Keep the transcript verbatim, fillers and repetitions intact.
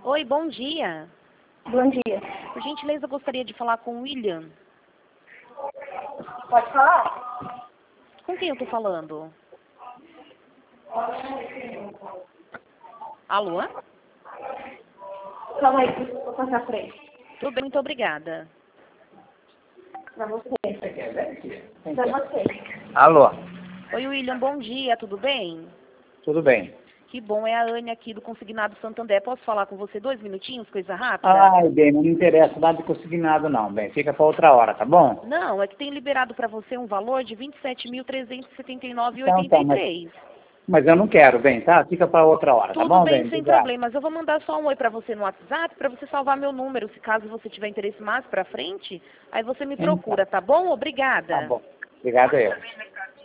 Oi, bom dia. Bom dia. Por gentileza, eu gostaria de falar com o William. Pode falar? Com quem eu tô falando? Alô? Calma aí, vou passar pra ele. Tudo bem, muito obrigada. Pra você. Pra você. Alô, Oi, William, bom dia, tudo bem? tudo bem? Que bom, é a Anne aqui do Consignado Santander. Posso falar com você dois minutinhos, coisa rápida? Ai, bem, não me interessa nada de consignado não, bem. Fica para outra hora, tá bom? Não, é que tem liberado para você um valor de vinte e sete mil trezentos e setenta e nove Então, reais e oitenta tá, e mas, três. mas eu não quero, bem, tá? Fica para outra hora, tá Tudo bom, bem, bem? sem Obrigado. problemas. Eu vou mandar só um oi para você no WhatsApp, para você salvar meu número, se caso você tiver interesse mais para frente. Aí você me Então, procura, tá bom? tá Obrigada. bom. Obrigado eu.